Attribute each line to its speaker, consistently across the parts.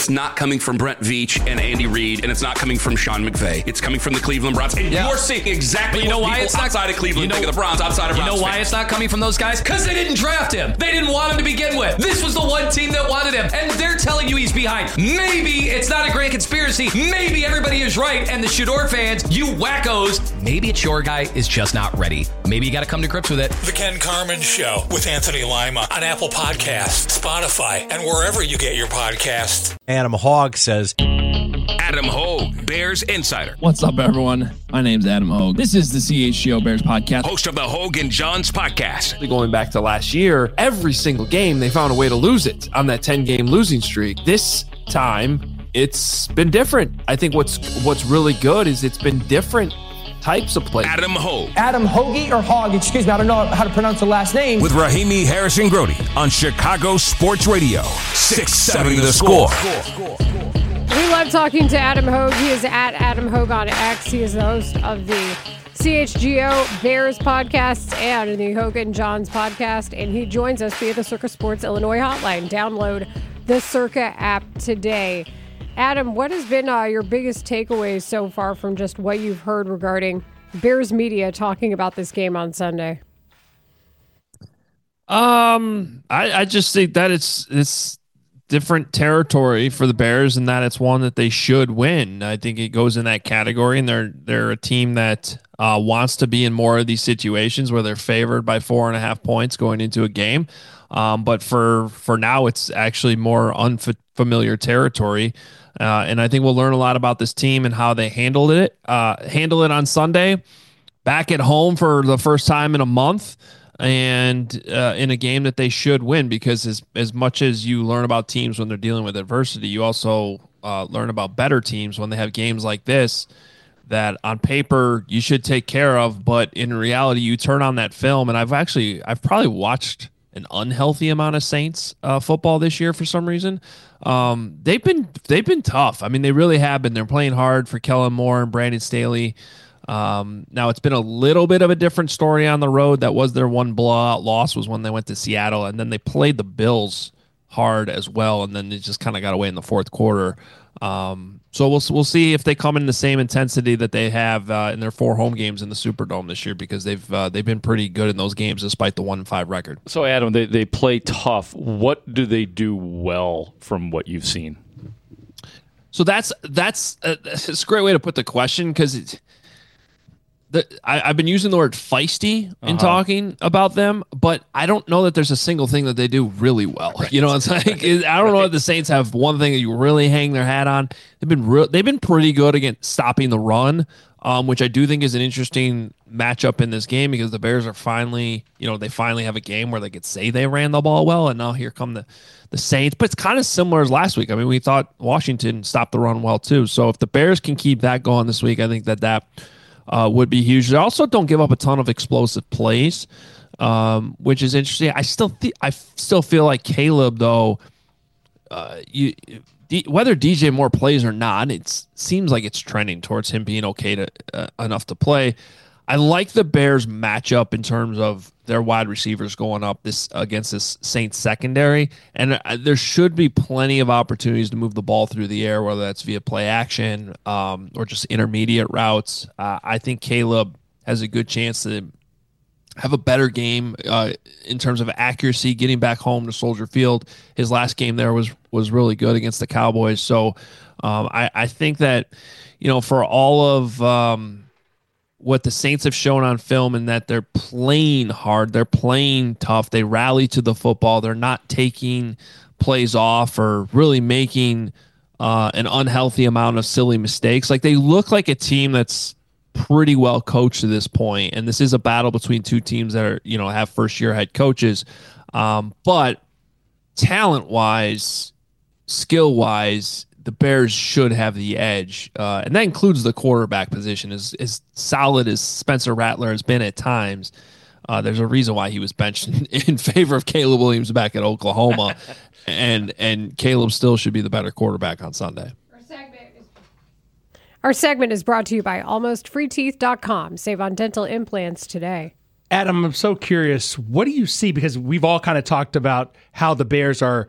Speaker 1: it's not coming from Brent Veach and Andy Reid, and it's not coming from Sean McVay. It's coming from the Cleveland Browns. And you're seeing exactly what people outside of Cleveland think of the Browns, outside of Browns.
Speaker 2: You know why it's not coming from those guys? Because they didn't draft him. They didn't want him to begin with. This was the one team that wanted him, and they're telling you he's behind. Maybe it's not a grand conspiracy. Maybe everybody is right, and the Shador fans, you wackos, maybe it's your guy is just not ready. Maybe you got to come to grips with it.
Speaker 3: The Ken Carman Show with Anthony Lima on Apple Podcasts, Spotify, and wherever you get your podcasts.
Speaker 4: Adam Hogg says.
Speaker 5: Adam Hogue, Bears Insider.
Speaker 6: What's up, everyone? My name's Adam Hogue. This is the CHGO Bears podcast.
Speaker 5: Host of the Hogue and Johns podcast.
Speaker 7: Going back to last year, every single game they found a way to lose it on that 10-game losing streak. This time, it's been different. I think what's really good is it's been different types of play.
Speaker 5: Adam Hogue.
Speaker 8: Adam Hoagie or Hogg, excuse me, I don't know how to pronounce the last name.
Speaker 5: With Rahimi Harrison Grody on Chicago Sports Radio. 670 The Score.
Speaker 9: We love talking to Adam Hogue. He is at Adam Hogue on X. He is the host of the CHGO Bears podcast and the Hogue and Johns podcast, and he joins us via the Circa Sports Illinois hotline. Download the Circa app today. Adam, what has been your biggest takeaways so far from just what you've heard regarding Bears media talking about this game on Sunday?
Speaker 7: I just think that it's different territory for the Bears and that it's one that they should win. I think it goes in that category, and they're a team that wants to be in more of these situations where they're favored by 4.5 points going into a game. But for now, it's actually more unfamiliar territory. And I think we'll learn a lot about this team and how they handle it on Sunday, back at home for the first time in a month, and in a game that they should win, because as much as you learn about teams when they're dealing with adversity, you also learn about better teams when they have games like this that on paper you should take care of, but in reality you turn on that film. And I've probably watched an unhealthy amount of Saints football this year for some reason. They've been tough. I mean, they really have been. They're playing hard for Kellen Moore and Brandon Staley. Now it's been a little bit of a different story on the road. That was their one blowout loss, was when they went to Seattle, and then they played the Bills hard as well, and then they just kind of got away in the fourth quarter. So we'll see if they come in the same intensity that they have in their 4 home games in the Superdome this year, because they've been pretty good in those games despite the 1-5 record.
Speaker 10: So Adam, they play tough. What do they do well from what you've seen?
Speaker 7: So that's a great way to put the question, because I've been using the word feisty in talking about them, but I don't know that there's a single thing that they do really well. Right. You know what I'm saying? I don't know if the Saints have one thing that you really hang their hat on. They've been pretty good against stopping the run, which I do think is an interesting matchup in this game, because the Bears are finally have a game where they could say they ran the ball well, and now here come the Saints. But it's kind of similar as last week. I mean, we thought Washington stopped the run well too. So if the Bears can keep that going this week, I think that would be huge. They also don't give up a ton of explosive plays, which is interesting. I still feel like Caleb, though, whether DJ Moore plays or not, it seems like it's trending towards him being okay enough to play. I like the Bears matchup in terms of their wide receivers going up against this Saints secondary, and there should be plenty of opportunities to move the ball through the air, whether that's via play action or just intermediate routes. I think Caleb has a good chance to have a better game in terms of accuracy, getting back home to Soldier Field. His last game there was really good against the Cowboys. So I think that, for all of what the Saints have shown on film, and that they're playing hard, they're playing tough, they rally to the football, they're not taking plays off or really making an unhealthy amount of silly mistakes. Like, they look like a team that's pretty well coached to this point, and this is a battle between two teams that are, have first-year head coaches. But talent-wise, skill-wise, the Bears should have the edge, and that includes the quarterback position. As solid as Spencer Rattler has been at times, there's a reason why he was benched in favor of Caleb Williams back at Oklahoma, and Caleb still should be the better quarterback on Sunday.
Speaker 9: Our segment is brought to you by AlmostFreeTeeth.com. Save on dental implants today.
Speaker 11: Adam, I'm so curious. What do you see? Because we've all kind of talked about how the Bears are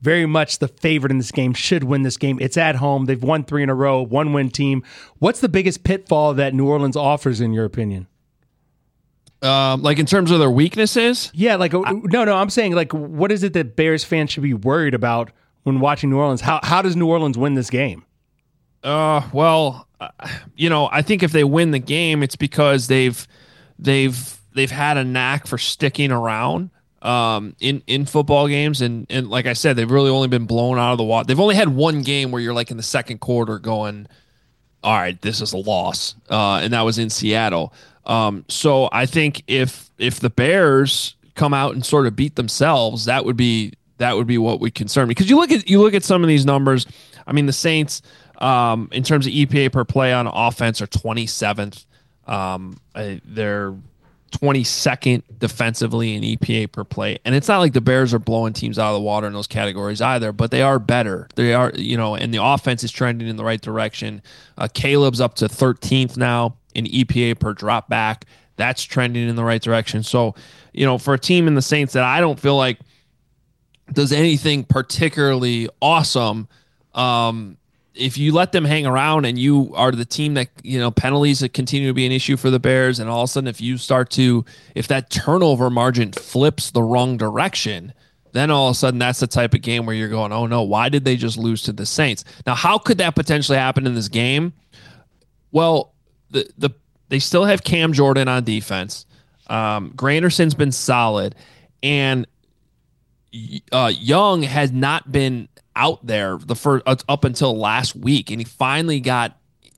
Speaker 4: very much the favorite in this game, should win this game. It's at home. They've won 3 in a row, one-win team. What's the biggest pitfall that New Orleans offers, in your opinion?
Speaker 7: Like in terms of their weaknesses?
Speaker 4: Yeah, no, I'm saying, like, what is it that Bears fans should be worried about when watching New Orleans? How does New Orleans win this game?
Speaker 7: Well, I think if they win the game, it's because they've had a knack for sticking around in football games, and like I said, they've really only been blown out of the water. They've only had one game where you're like in the second quarter going, all right, this is a loss, and that was in Seattle. So I think if the Bears come out and sort of beat themselves, that would be what would concern me. Because you look at some of these numbers. I mean, the Saints, in terms of EPA per play on offense, are 27th. They're 22nd defensively in EPA per play, and it's not like the Bears are blowing teams out of the water in those categories either. But they are better. They are, and the offense is trending in the right direction. Caleb's up to 13th now in EPA per drop back. That's trending in the right direction. So, for a team in the Saints that I don't feel like does anything particularly awesome, if you let them hang around and you are the team that, penalties that continue to be an issue for the Bears, and all of a sudden if that turnover margin flips the wrong direction, then all of a sudden that's the type of game where you're going, oh no, why did they just lose to the Saints? Now, how could that potentially happen in this game? Well, they still have Cam Jordan on defense. Granderson's been solid, and Young has not been out there up until last week, and he finally got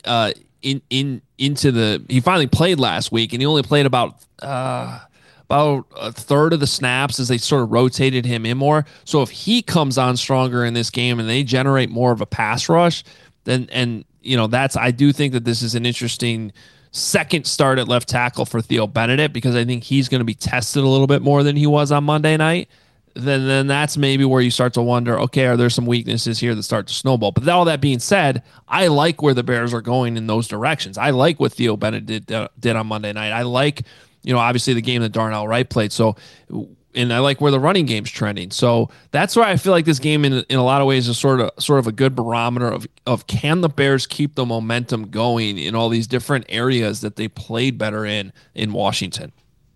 Speaker 7: he finally played last week, and he only played about a third of the snaps as they sort of rotated him in more. So if he comes on stronger in this game and they generate more of a pass rush, then I do think that this is an interesting second start at left tackle for Theo Benedict, because I think he's going to be tested a little bit more than he was on Monday night. Then that's maybe where you start to wonder, okay, are there some weaknesses here that start to snowball? But all that being said, I like where the Bears are going in those directions. I like what Theo Benedict did on Monday night. I like, obviously the game that Darnell Wright played. So, and I like where the running game's trending. So that's why I feel like this game in a lot of ways is sort of a good barometer of can the Bears keep the momentum going in all these different areas that they played better in Washington.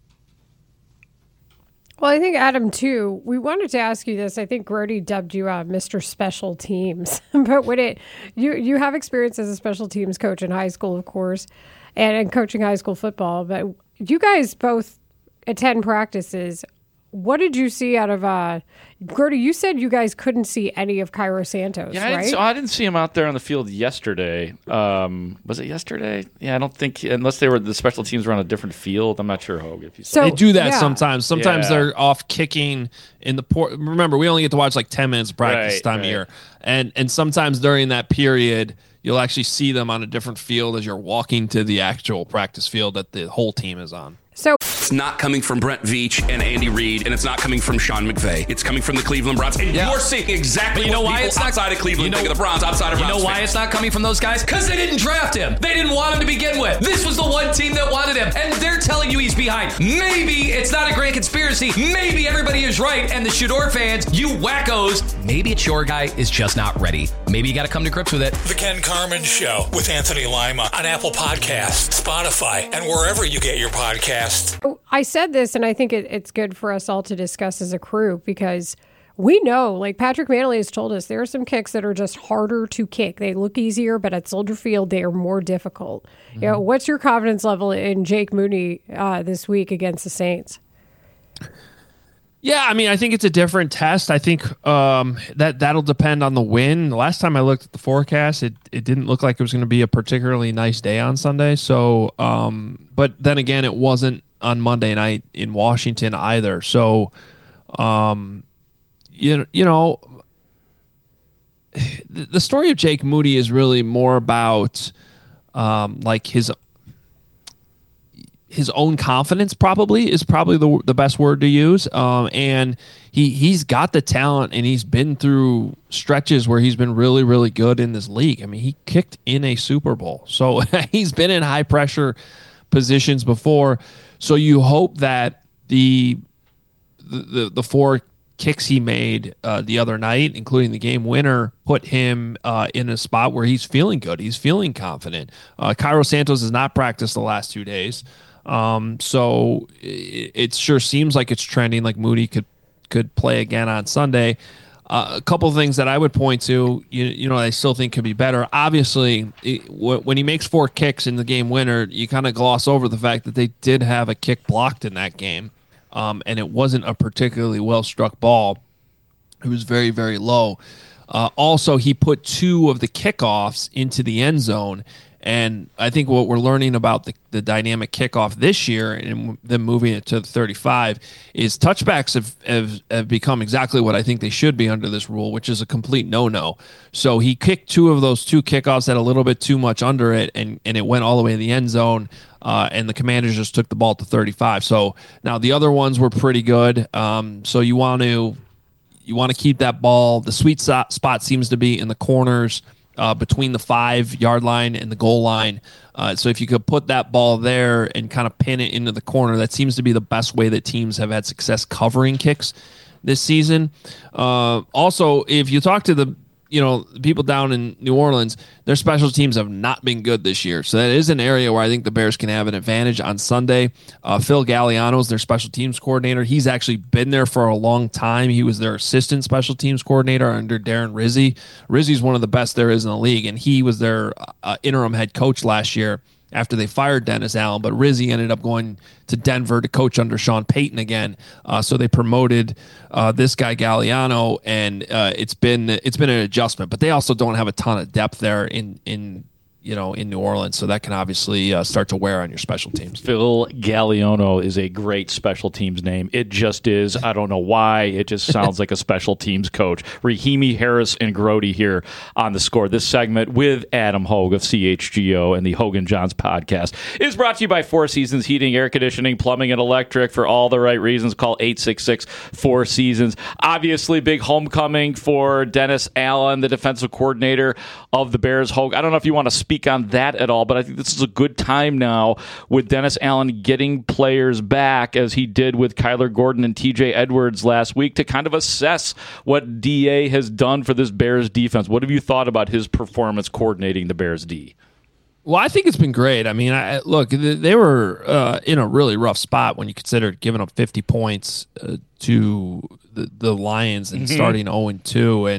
Speaker 9: Well, I think, Adam, too, we wanted to ask you this. I think Grody dubbed you Mr. Special Teams. But you have experience as a special teams coach in high school, of course, and coaching high school football. But you guys both attend practices. What did you see out of Grody? You said you guys couldn't see any of Cairo Santos, right?
Speaker 10: I didn't see him out there on the field yesterday. Was it yesterday? Yeah, I don't think, unless the special teams were on a different field. I'm not sure, Hogue, if you saw.
Speaker 7: They do that sometimes. Sometimes they're off kicking in the port. Remember, we only get to watch like 10 minutes of practice time of year. And sometimes during that period, you'll actually see them on a different field as you're walking to the actual practice field that the whole team is on.
Speaker 9: So
Speaker 1: it's not coming from Brent Veach and Andy Reid, and it's not coming from Sean McVay. It's coming from the Cleveland Browns. And you're seeing exactly why it's not outside of Cleveland. Think of the Browns outside of Browns.
Speaker 2: You know why it's not coming from those guys? Because they didn't draft him. They didn't want him to begin with. This was the one team that wanted him, and they're telling you he's behind. Maybe it's not a grand conspiracy. Maybe everybody is right, and the Shador fans, you wackos, maybe it's your guy is just not ready. Maybe you got to come to grips with it.
Speaker 3: The Ken Carman Show with Anthony Lima on Apple Podcasts, Spotify, and wherever you get your podcasts.
Speaker 9: I said this, and I think it's good for us all to discuss as a crew, because we know, like Patrick Manley has told us, there are some kicks that are just harder to kick. They look easier, but at Soldier Field, they are more difficult. Mm-hmm. What's your confidence level in Jake Moody this week against the Saints?
Speaker 7: Yeah, I mean, I think it's a different test. I think that'll depend on the wind. The last time I looked at the forecast, it didn't look like it was going to be a particularly nice day on Sunday. So, but then again, it wasn't on Monday night in Washington either. So, the story of Jake Moody is really more about like his own confidence. Probably is the best word to use. And he's got the talent, and he's been through stretches where he's been really, really good in this league. I mean, he kicked in a Super Bowl, so he's been in high pressure positions before. So you hope that the four kicks he made the other night, including the game winner, put him in a spot where he's feeling good. He's feeling confident. Cairo Santos has not practiced the last 2 days. So it sure seems like it's trending like Moody could play again on Sunday. A couple of things that I would point to, I still think could be better. Obviously, when he makes 4 kicks in the game winner, you kind of gloss over the fact that they did have a kick blocked in that game, and it wasn't a particularly well-struck ball. It was very, very low. Also, he put 2 of the kickoffs into the end zone. And I think what we're learning about the dynamic kickoff this year and them moving it to the 35 is touchbacks have become exactly what I think they should be under this rule, which is a complete no-no. So he kicked 2 of those 2 kickoffs, had a little bit too much under it, and it went all the way to the end zone, and the Commanders just took the ball to 35. So now the other ones were pretty good. So you want to keep that ball. The sweet spot seems to be in the corners, between the 5-yard line and the goal line. So if you could put that ball there and kind of pin it into the corner, that seems to be the best way that teams have had success covering kicks this season. Also, if you talk to the people down in New Orleans, their special teams have not been good this year. So that is an area where I think the Bears can have an advantage on Sunday. Phil Galliano is their special teams coordinator. He's actually been there for a long time. He was their assistant special teams coordinator under Darren Rizzi. Rizzi's one of the best there is in the league, and he was their interim head coach last year after they fired Dennis Allen, but Rizzi ended up going to Denver to coach under Sean Payton again. So they promoted this guy Galliano, and it's been an adjustment. But they also don't have a ton of depth there in New Orleans, so that can obviously start to wear on your special teams.
Speaker 10: Phil Galliano is a great special teams name. It just is. I don't know why. It just sounds like a special teams coach. Rahimi, Harris, and Grody here on The Score. This segment with Adam Hogue of CHGO and the Hogan Johns podcast is brought to you by Four Seasons Heating, Air Conditioning, Plumbing, and Electric. For all the right reasons, call 866-4Seasons. Obviously, big homecoming for Dennis Allen, the defensive coordinator of the Bears. Hogue, I don't know if you want to speak on that at all, but I think this is a good time now with Dennis Allen getting players back, as he did with Kyler Gordon and TJ Edwards last week, to kind of assess what DA has done for this Bears defense. What have you thought about his performance coordinating the Bears D?
Speaker 7: Well, I think it's been great. I mean, look, they were in a really rough spot when you consider giving up 50 points to the Lions and starting 0-2.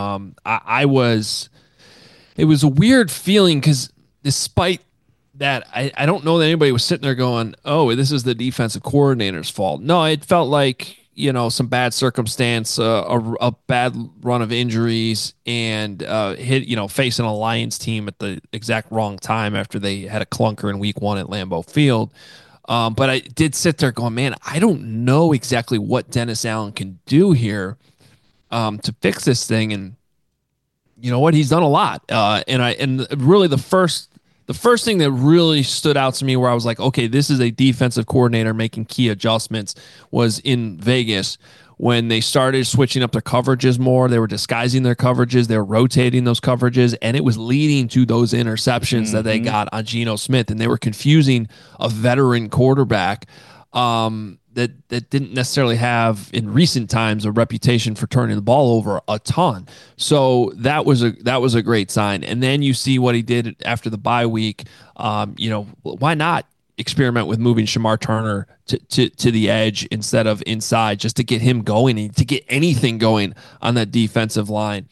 Speaker 7: And it was a weird feeling because despite that, I don't know that anybody was sitting there going, oh, this is the defensive coordinator's fault. No, it felt like, some bad circumstance, a bad run of injuries, and facing a Lions team at the exact wrong time after they had a clunker in week 1 at Lambeau Field. But I did sit there going, man, I don't know exactly what Dennis Allen can do here to fix this thing. And you know what? He's done a lot. And really the first thing that really stood out to me where I was like, okay, this is a defensive coordinator making key adjustments was in Vegas when they started switching up their coverages more. They were disguising their coverages. They were rotating those coverages, and it was leading to those interceptions that they got on Geno Smith, and they were confusing a veteran quarterback that didn't necessarily have in recent times a reputation for turning the ball over a ton. So that was a great sign. And then you see what he did after the bye week. Why not experiment with moving Shamar Turner to the edge instead of inside, just to get him going and to get anything going on that defensive line.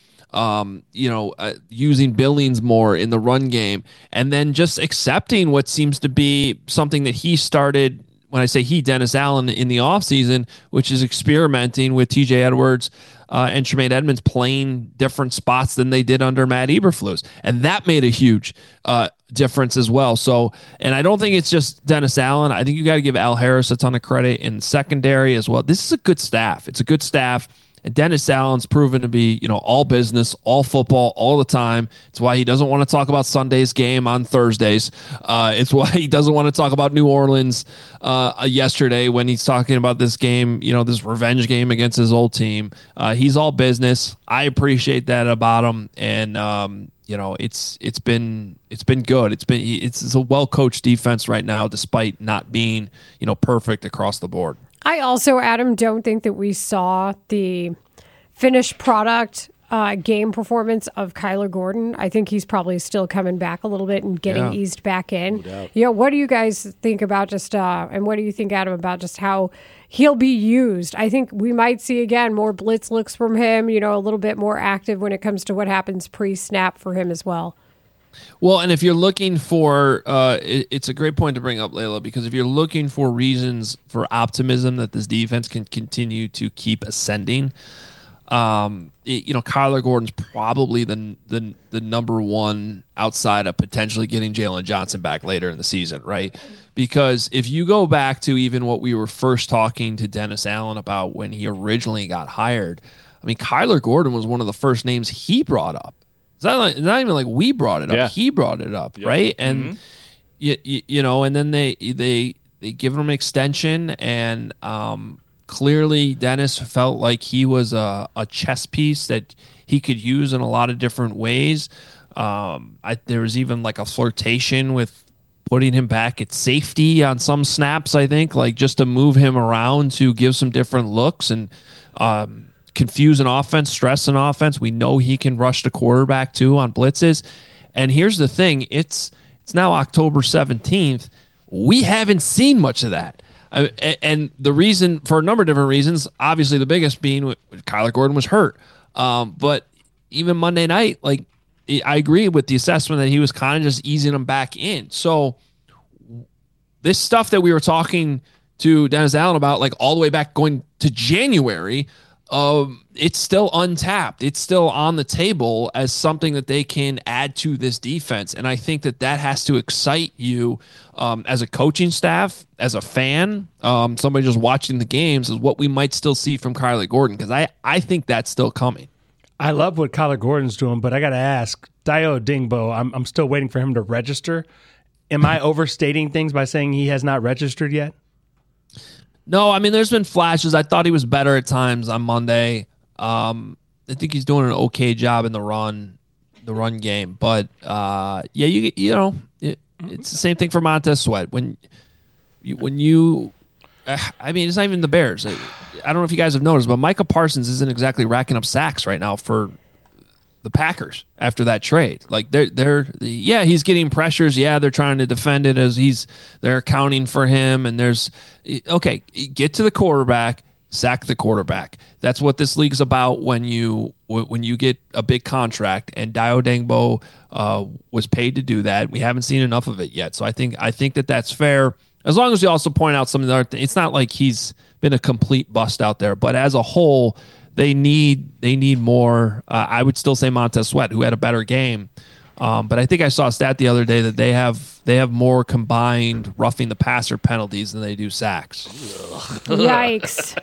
Speaker 7: Using Billings more in the run game, and then just accepting what seems to be something that he started. When I say he, Dennis Allen, in the offseason, which is experimenting with TJ Edwards and Tremaine Edmonds playing different spots than they did under Matt Eberflus. And that made a huge difference as well. So, and I don't think it's just Dennis Allen. I think you got to give Al Harris a ton of credit in secondary as well. This is a good staff. It's a good staff. And Dennis Allen's proven to be, all business, all football, all the time. It's why he doesn't want to talk about Sunday's game on Thursdays. It's why he doesn't want to talk about New Orleans yesterday when he's talking about this game, this revenge game against his old team. He's all business. I appreciate that about him. And, it's been good. It's a well-coached defense right now, despite not being, perfect across the board.
Speaker 9: I also, Adam, don't think that we saw the finished product game performance of Kyler Gordon. I think he's probably still coming back a little bit and getting eased back in. No, what do you guys think about and what do you think, Adam, about just how he'll be used? I think we might see, again, more blitz looks from him, a little bit more active when it comes to what happens pre-snap for him as well.
Speaker 7: Well, and if you're looking for, it's a great point to bring up, Layla, because if you're looking for reasons for optimism that this defense can continue to keep ascending, Kyler Gordon's probably the number one outside of potentially getting Jalen Johnson back later in the season, right? Because if you go back to even what we were first talking to Dennis Allen about when he originally got hired, I mean, Kyler Gordon was one of the first names he brought up. It's not even like we brought it up. Yeah. He brought it up, right? And and then they give him an extension, and clearly Dennis felt like he was a chess piece that he could use in a lot of different ways. There was even like a flirtation with putting him back at safety on some snaps, I think, like just to move him around to give some different looks and confuse an offense, stress an offense. We know he can rush the quarterback too on blitzes. And here's the thing, it's now October 17th. We haven't seen much of that. And the reason, for a number of different reasons, obviously the biggest being Kyler Gordon was hurt. But even Monday night, like, I agree with the assessment that he was kind of just easing him back in. So this stuff that we were talking to Dennis Allen about, like all the way back going to January, it's still untapped. It's still on the table as something that they can add to this defense. And I think that has to excite you as a coaching staff, as a fan, somebody just watching the games, is what we might still see from Kyler Gordon, because I think that's still coming.
Speaker 4: I love what Kyler Gordon's doing, but I got to ask, Dayo Odeyingbo, I'm still waiting for him to register. Am I overstating things by saying he has not registered yet?
Speaker 7: No, I mean, there's been flashes. I thought he was better at times on Monday. I think he's doing an okay job in the run game. But it's the same thing for Montez Sweat. When you, I mean, it's not even the Bears. I don't know if you guys have noticed, but Micah Parsons isn't exactly racking up sacks right now for the Packers after that trade. Like he's getting pressures. Yeah, they're trying to defend it as they're accounting for him. And get to the quarterback, sack the quarterback. That's what this league's about when you get a big contract. And Dayo Odeyingbo was paid to do that. We haven't seen enough of it yet. So I think that that's fair. As long as you also point out some of the other things. It's not like he's been a complete bust out there, but as a whole, they need more. I would still say Montez Sweat, who had a better game. But I think I saw a stat the other day that they have more combined roughing the passer penalties than they do sacks.
Speaker 9: Yikes.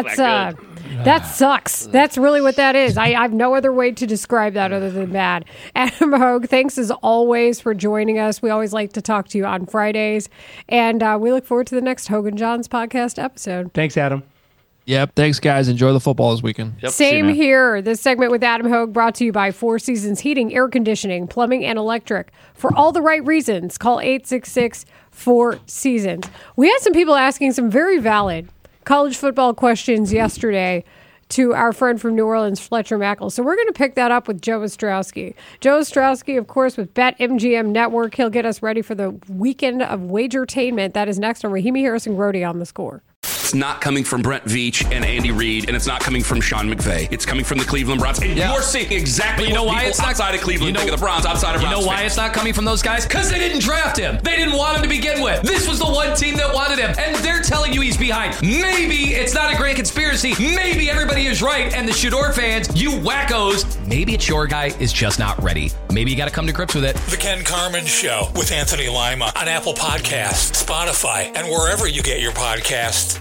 Speaker 9: That sucks. That's really what that is. I have no other way to describe that other than bad. Adam Hogue, thanks as always for joining us. We always like to talk to you on Fridays. And we look forward to the next Hogue and Johns podcast episode.
Speaker 4: Thanks, Adam.
Speaker 7: Yep. Thanks, guys. Enjoy the football this weekend.
Speaker 10: Yep,
Speaker 9: Same here. This segment with Adam Hogue brought to you by Four Seasons Heating, Air Conditioning, Plumbing, and Electric. For all the right reasons, call 866-4Seasons. We had some people asking some very valid college football questions yesterday to our friend from New Orleans, Fletcher Mackel. So we're going to pick that up with Joe Ostrowski. Joe Ostrowski, of course, with BetMGM Network. He'll get us ready for the weekend of wagertainment. That is next on Rahimi Harrison Grody on The Score.
Speaker 1: It's not coming from Brent Veach and Andy Reid, and it's not coming from Sean McVay. It's coming from the Cleveland Browns. And you're seeing exactly what people outside of Cleveland think of the Browns, outside of Browns.
Speaker 2: You know why it's not coming from those guys? Because they didn't draft him. They didn't want him to begin with. This was the one team that wanted him, and they're telling you he's behind. Maybe it's not a grand conspiracy. Maybe everybody is right, and the Shador fans, you wackos, maybe it's your guy is just not ready. Maybe you got to come to grips with it.
Speaker 3: The Ken Carman Show with Anthony Lima on Apple Podcasts, Spotify, and wherever you get your podcasts.